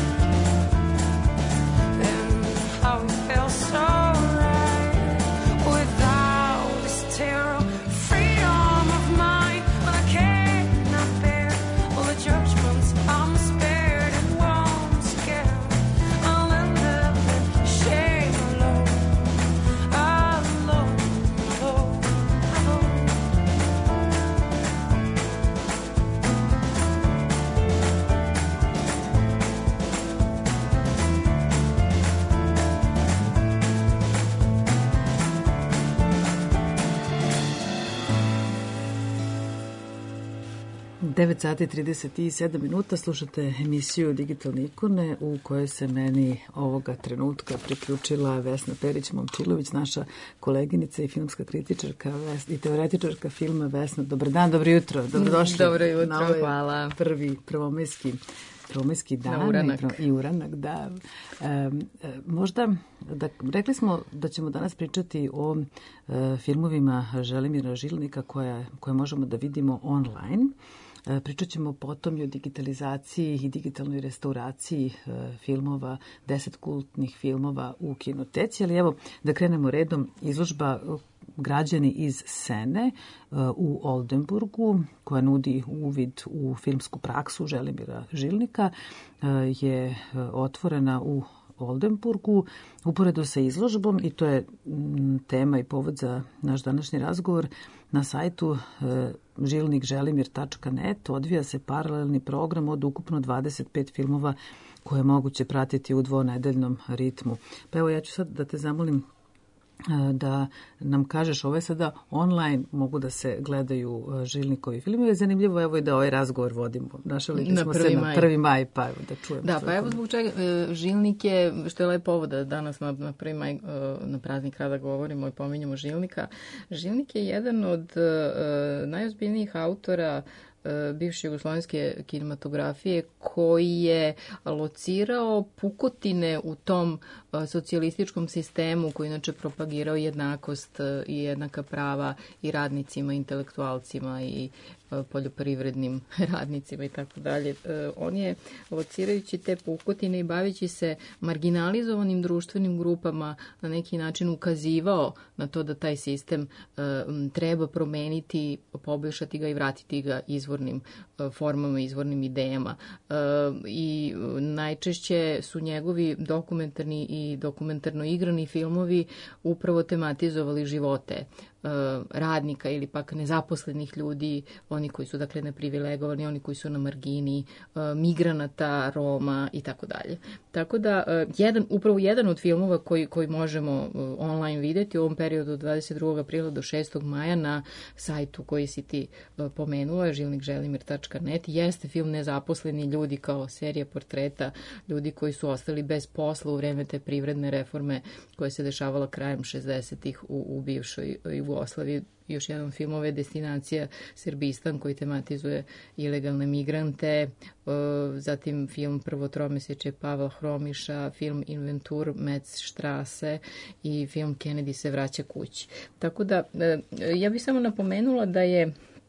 and how it felt so right without this terror, freedom of mind. But I cannot bear all the judgments I'm spared, and once again I'll end up in shame alone, alone, alone, alone. 9 sati 37 minuta, slušate emisiju Digitalne ikone u kojoj se meni ovoga trenutka priključila Vesna Perić-Momčilović, naša koleginica i filmska kritičarka i teoretičarka filma. Vesna, dobar dan, dobro jutro, dobrodošli. Dobro jutro, na ovaj hvala. Prvi prvomajski dan i uranak, da. Možda, rekli smo da ćemo danas pričati o filmovima Želimira Žilnika koje možemo da vidimo online. Pričat ćemo potom i o digitalizaciji i digitalnoj restauraciji filmova, 10 kultnih filmova u kinoteci, ali evo da krenemo redom. Izložba Građani iz Sene u Oldenburgu, koja nudi uvid u filmsku praksu Želimira Žilnika, je otvorena u Oldenburgu uporedo sa izložbom, i to je tema i povod za naš današnji razgovor. Na sajtu žilnikželimir.net odvija se paralelni program od ukupno 25 filmova koje je moguće pratiti u dvonedeljnom ritmu. Pa evo, ja ću sad da te zamolim da nam kažeš, ovo je sada online, mogu da se gledaju Žilnikovi filmovi. Zanimljivo evo i da ovaj razgovor vodimo. Našali smo se na 1. maj, pa evo da čujemo. Da, pa evo zbog čega Žilnik je, što je lepo ovo da danas na 1. maj na praznik rada govorimo i pominjamo Žilnika. Žilnik je jedan od najozbiljnijih autora bivše jugoslovenske kinematografije, koji je locirao pukotine u tom socijalističkom sistemu koji inače propagirao jednakost i jednaka prava i radnicima, intelektualcima i poljoprivrednim radnicima i tako dalje. On je, locirajući te pukotine i bavići se marginalizovanim društvenim grupama, na neki način ukazivao na to da taj sistem treba promeniti, poboljšati ga i vratiti ga izvornim formama, izvornim idejama. I najčešće su njegovi dokumentarni i dokumentarno igrani filmovi upravo tematizovali živote radnika ili pak nezaposlenih ljudi, oni koji su dakle neprivilegovani, oni koji su na margini, migranata, Roma i tako dalje. Tako da upravo jedan od filmova koji možemo online videti u ovom periodu od 22. aprila do 6. maja na sajtu koji si ti pomenula, žilnikželimir.net, jeste film Nezaposleni ljudi kao serija portreta ljudi koji su ostali bez posla u vreme te privredne reforme koja se dešavala krajem 60-ih u bivšoj Jugoslaviji. Još jedan film ove Destinacija Srbistan koji tematizuje ilegalne migrante, zatim film Prvo tromesečje Pavla Hromiša, film Inventur Metzstrasse i film Kennedy se vraća kući. Tako da, ja bih samo napomenula da je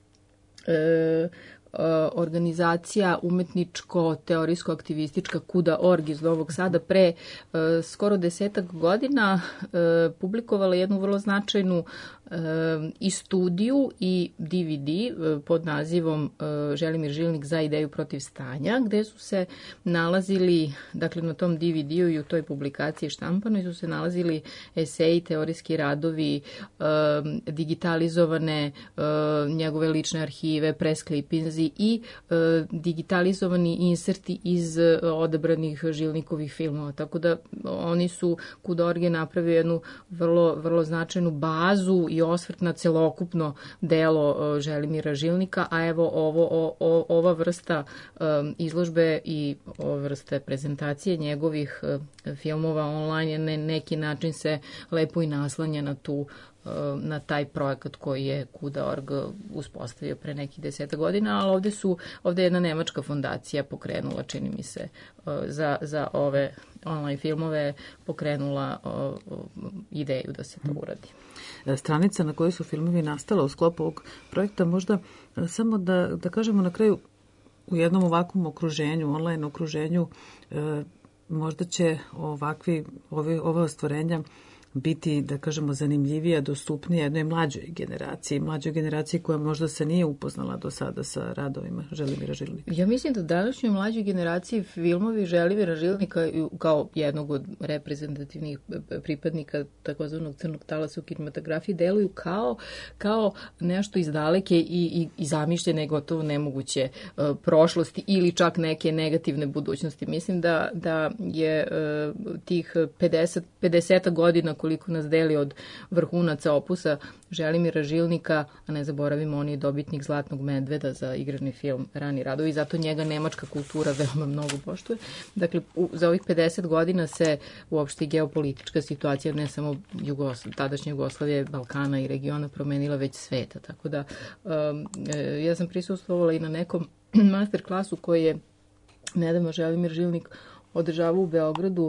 organizacija umetničko-teorijsko-aktivistička Kuda.org iz Novog Sada pre skoro 10 godina publikovala jednu vrlo značajnu i studiju i DVD pod nazivom Želimir Žilnik za ideju protiv stanja, gde su se nalazili, dakle na tom DVD-u i u toj publikaciji štampanoj su se nalazili eseji, teorijski radovi, digitalizovane njegove lične arhive, press clippinzi i digitalizovani inserti iz odabranih Žilnikovih filmova. Tako da oni su, Kuda.org je napravio jednu vrlo značajnu bazu i osvrt na celokupno delo Želimira Žilnika, a evo ova vrsta izložbe i ova vrsta prezentacije njegovih filmova online je na neki način se lepo i naslanja na taj projekat koji je Kuda.org uspostavio pre nekih 10 godina, ali ovde je jedna nemačka fondacija pokrenula, čini mi se, za ove online filmove pokrenula ideju da se to uradi. Stranica na kojoj su filmovi nastala u sklopu ovog projekta, možda samo da kažemo na kraju, u jednom ovakvom okruženju, online okruženju, možda će ova ostvarenja biti, da kažemo, zanimljivija, dostupnija jednoj mlađoj generaciji koja možda se nije upoznala do sada sa radovima Želimira Žilnika. Ja mislim da današnjoj mlađoj generaciji filmovi Želimira Žilnika kao jednog od reprezentativnih pripadnika takozvanog crnog talasa u kinematografiji deluju kao nešto iz daleke i zamišljene gotovo nemoguće prošlosti ili čak neke negativne budućnosti. Mislim da je tih 50 godina koliko nas deli od vrhunaca opusa Želimira Žilnika, a ne zaboravimo, on je dobitnik Zlatnog medveda za igrani film Rani radovi i zato njega nemačka kultura veoma mnogo poštuje. Dakle, za ovih 50 godina se uopšte i geopolitička situacija, ne samo tadašnje Jugoslavije, Balkana i regiona promenila, već sveta. Tako da ja sam prisustvovala i na nekom master klasu koji nedavno Želimir Žilnik održavao u Beogradu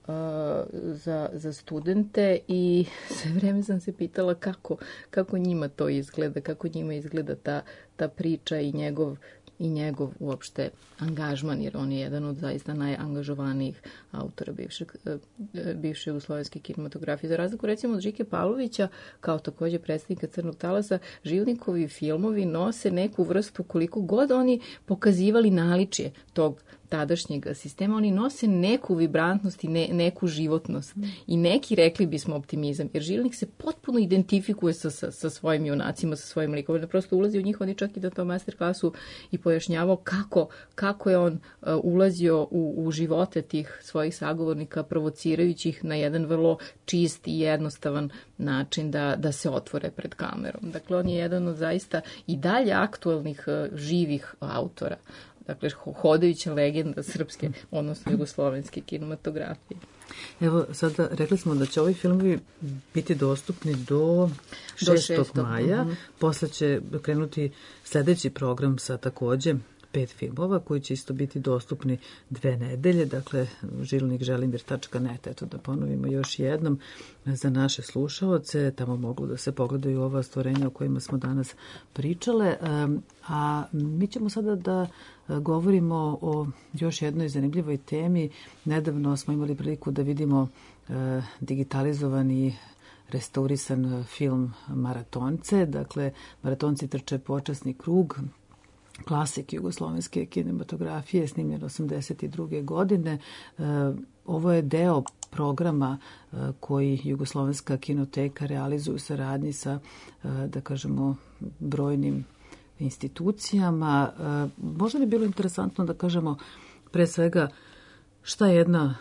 za studente i sve vreme sam se pitala kako njima to izgleda, kako njima izgleda ta priča i njegov uopšte angažman, jer on je jedan od zaista najangažovanijih autora bivše jugoslovenske kinematografije. Za razliku recimo od Žike Pavlovića, kao takođe predstavnika Crnog talasa, Žilnikovi filmovi nose neku vrstu, koliko god oni pokazivali naličje tog tadašnjeg sistema, oni nose neku vibrantnost i neku životnost i neki, rekli bismo, optimizam, jer Žilnik se potpuno identifikuje sa svojim junacima, sa svojim likovima, prosto ulazi u njih, oni čak i da to master klasu i pojašnjavao kako je on ulazio u živote tih svojih sagovornika, provocirajući ih na jedan vrlo čist i jednostavan način da se otvore pred kamerom. Dakle, on je jedan od zaista i dalje aktualnih živih autora. Dakle, hodajuća legenda srpske, odnosno jugoslovenske kinematografije. Evo, sada rekli smo da će ovi filmovi biti dostupni do 6. maja. Posle će krenuti sledeći program sa takođe 5 filmova koji će isto biti dostupni 2 nedelje, dakle žilnikželimir.net, eto da ponovimo još jednom za naše slušaoce, tamo mogu da se pogledaju ova stvorenja o kojima smo danas pričale, a mi ćemo sada da govorimo o još jednoj zanimljivoj temi. Nedavno smo imali priliku da vidimo digitalizovani restaurisan film Maratonce, dakle Maratonci trče počasni krug, klasik jugoslovenske kinematografije, snimljen 82. godine. Ovo je deo programa koji Jugoslovenska kinoteka realizuje u saradnji sa, da kažemo, brojnim institucijama. Možda bi bilo interesantno da kažemo pre svega šta jedna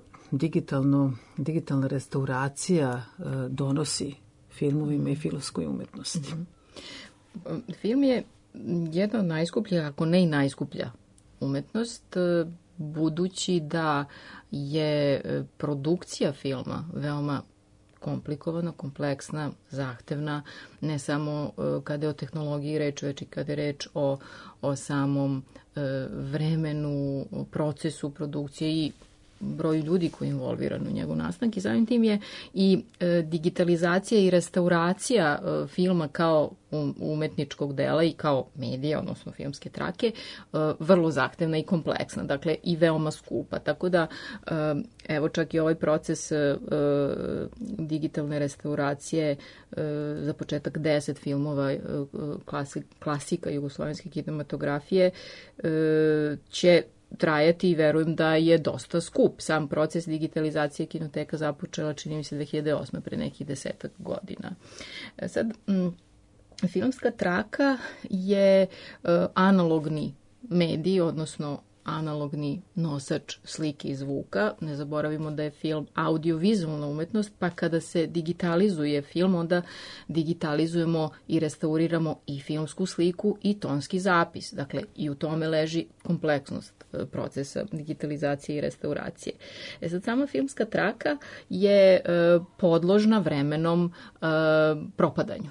digitalna restauracija donosi filmovima i filmskoj umetnosti. Film je jedna od najskupljih, ako ne i najskuplja umetnost, budući da je produkcija filma veoma komplikovana, kompleksna, zahtevna, ne samo kada je o tehnologiji reč, već i kada je reč o samom vremenu, procesu produkcije i broju ljudi koji je involviran u njegov nastanak i samim tim je i digitalizacija i restauracija filma kao umetničkog dela i kao medija, odnosno filmske trake, vrlo zahtevna i kompleksna, dakle i veoma skupa. Tako da, evo čak i ovaj proces digitalne restauracije, za početak 10 filmova klasika jugoslovenske kinematografije, će trajati i verujem da je dosta skup. Sam proces digitalizacije kinoteka započela, čini mi se, 2008. pre nekih 10 godina. Sad, filmska traka je analogni medij, odnosno analogni nosač slike i zvuka. Ne zaboravimo da je film audiovizualna umetnost, pa kada se digitalizuje film, onda digitalizujemo i restauriramo i filmsku sliku i tonski zapis. Dakle, i u tome leži kompleksnost procesa digitalizacije i restauracije. Sad, sama filmska traka je podložna vremenom propadanju.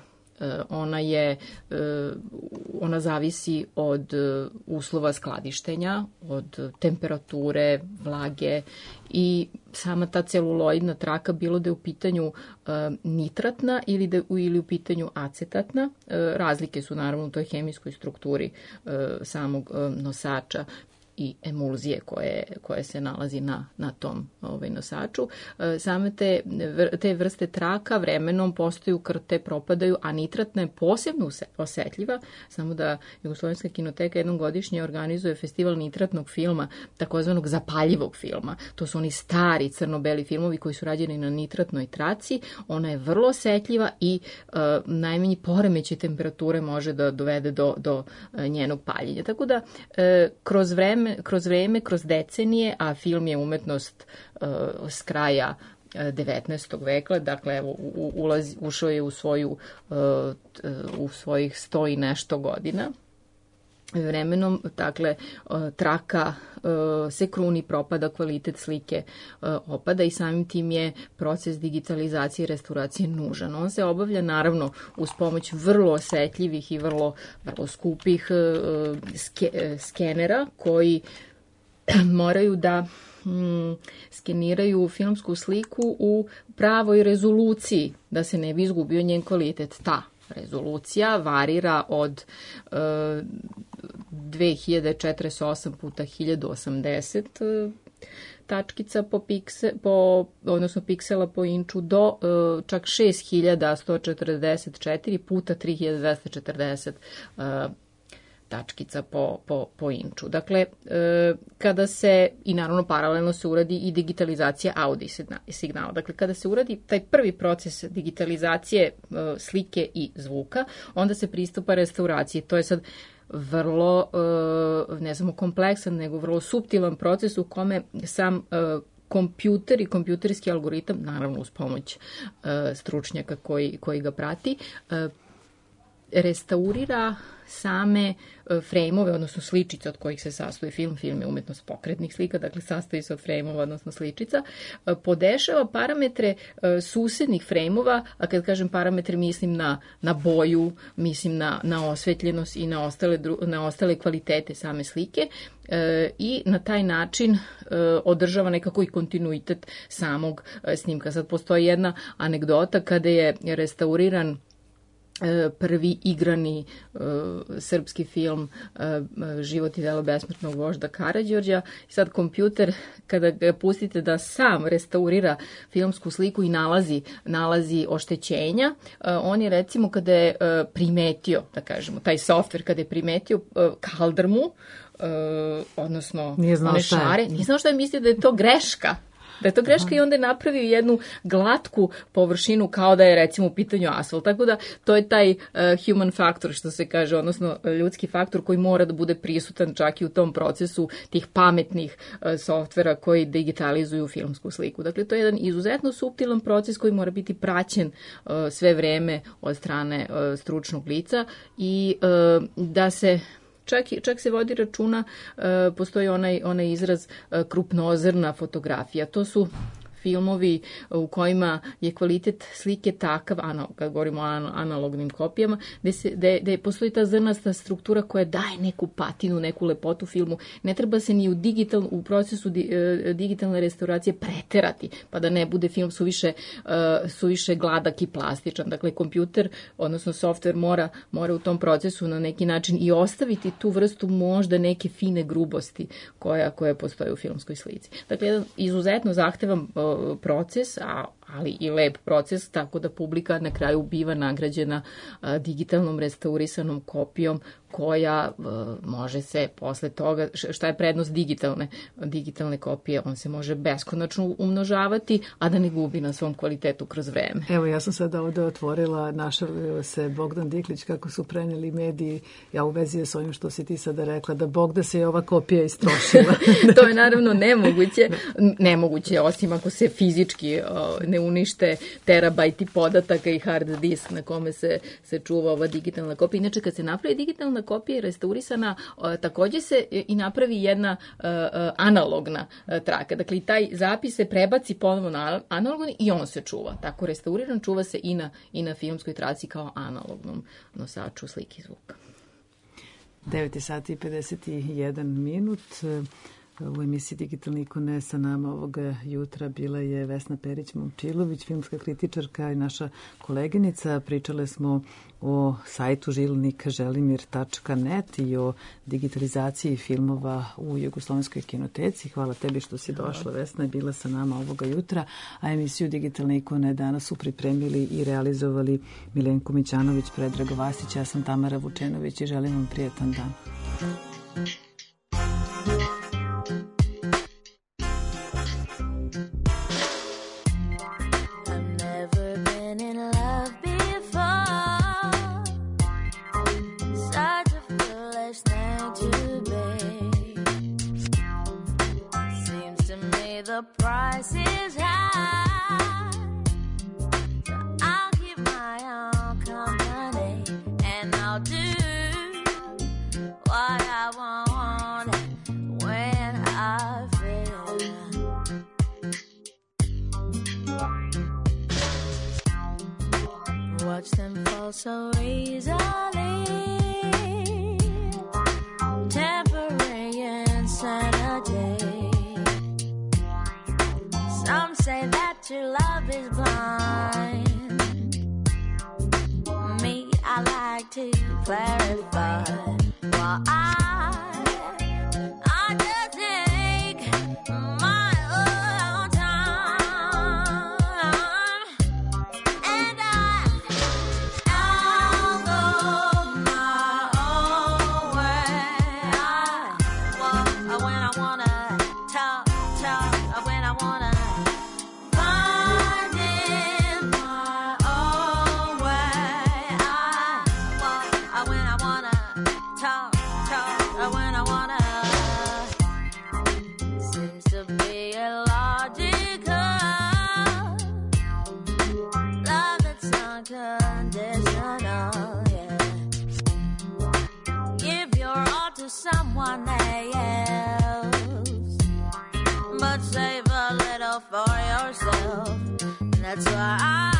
Ona zavisi od uslova skladištenja, od temperature, vlage i sama ta celuloidna traka, bilo da je u pitanju nitratna ili u pitanju acetatna. Razlike su naravno u toj hemijskoj strukturi samog nosača i emulzije koje se nalazi na tom nosaču. Same te vrste traka vremenom postaju krte, propadaju, a nitratna je posebno osetljiva, samo da Jugoslovenska kinoteka jednom godišnje organizuje festival nitratnog filma, takozvanog zapaljivog filma. To su oni stari crno-beli filmovi koji su rađeni na nitratnoj traci. Ona je vrlo osetljiva i najmanji poremećaj temperature može da dovede do njenog paljenja. Tako da kroz vreme, kroz decenije, a film je umetnost s kraja 19. veka, dakle evo, ušao je u svojih 100 i nešto godina. Vremenom, dakle, traka se kruni, propada, kvalitet slike opada i samim tim je proces digitalizacije i restauracije nužan. On se obavlja naravno uz pomoć vrlo osetljivih i vrlo skupih skenera koji moraju da skeniraju filmsku sliku u pravoj rezoluciji, da se ne bi izgubio njen kvalitet. Ta rezolucija varira od 2048 puta 1080 tačkica odnosno piksela po inču do čak 6144 puta 3240 tačkica po inču. Dakle, kada se, i naravno paralelno se uradi i digitalizacija audio signala. Dakle, kada se uradi taj prvi proces digitalizacije slike i zvuka, onda se pristupa restauraciji. To je sad vrlo, ne samo kompleksan, nego vrlo suptilan proces u kome sam kompjuter i kompjuterski algoritam, naravno uz pomoć stručnjaka koji ga prati, restaurira same frejmove, odnosno sličice od kojih se sastoji film. Film je umetnost pokretnih slika, dakle sastoji se od frejmova, odnosno sličica. Podešava parametre susednih frejmova, a kad kažem parametre mislim na boju, mislim na osvetljenost i na ostale kvalitete same slike i na taj način održava nekako i kontinuitet samog snimka. Sad postoji jedna anegdota kada je restauriran prvi igrani srpski film Život i delo besmrtnog vožda Karađorđa. I sad kompjuter, kada ga pustite da sam restaurira filmsku sliku i nalazi oštećenja, on je recimo kada je primetio, da kažemo, taj softver kada je primetio kaldrmu, odnosno one šare, nije znao šta je, mislio da je to greška. Da je to greška i onda je napravio jednu glatku površinu kao da je recimo u pitanju asfalt. Tako da to je taj human faktor što se kaže, odnosno ljudski faktor koji mora da bude prisutan čak i u tom procesu tih pametnih softvera koji digitalizuju filmsku sliku. Dakle, to je jedan izuzetno suptilan proces koji mora biti praćen sve vreme od strane stručnog lica i da se Čak se vodi računa, postoji onaj izraz krupnozrna fotografija. To su filmovi u kojima je kvalitet slike takav, kad govorimo o analognim kopijama, gde postoji ta zrnasta struktura koja daje neku patinu, neku lepotu filmu. Ne treba se ni u procesu digitalne restauracije preterati, pa da ne bude film suviše gladak i plastičan. Dakle, kompjuter, odnosno softver mora u tom procesu na neki način i ostaviti tu vrstu možda neke fine grubosti koja postoji u filmskoj slici. Dakle, jedan izuzetno zahtevan proces, ali i lep proces, tako da publika na kraju biva nagrađena digitalnom restaurisanom kopijom koja može se posle toga, šta je prednost digitalne kopije, on se može beskonačno umnožavati, a da ne gubi na svom kvalitetu kroz vreme. Evo, ja sam sada ovde otvorila, našao se Bogdan Diklić kako su preneli mediji, ja u vezi s ovim što si ti sada rekla, da Bog da se je ova kopija istrošila. To je naravno nemoguće, osim ako se fizički ne unište terabajti podataka i hard disk na kome se čuva ova digitalna kopija. Inače, kad se napravi digitalna kopija restaurisana, takođe se i napravi jedna analogna traka. Dakle, i taj zapis se prebaci ponovno na analogni i on se čuva. Tako restauriran, čuva se i na filmskoj traci kao analognom nosaču slike i zvuka. 9:51. U emisiji Digitalne ikone sa nama ovoga jutra bila je Vesna Perić-Momčilović, filmska kritičarka i naša koleginica. Pričale smo o sajtu žilnik.želimir.net i o digitalizaciji filmova u Jugoslovenskoj kinoteci. Hvala tebi što si došla, Vesna, je bila sa nama ovoga jutra. A emisiju Digitalne ikone danas su pripremili i realizovali Milenko Mićanović, Predrago Vasić, ja sam Tamara Vučenović i želim vam prijetan dan. The price is high, so I'll keep my own company, and I'll do what I want when I feel. Watch them fall so easily, temporary insanity. Some say that your love is blind. Me, I like to clarify. Well, I just take my own time, and I'll go my own way. I walk when I wanna talk when I wanna. Conditional, yeah. for yourself. And that's why I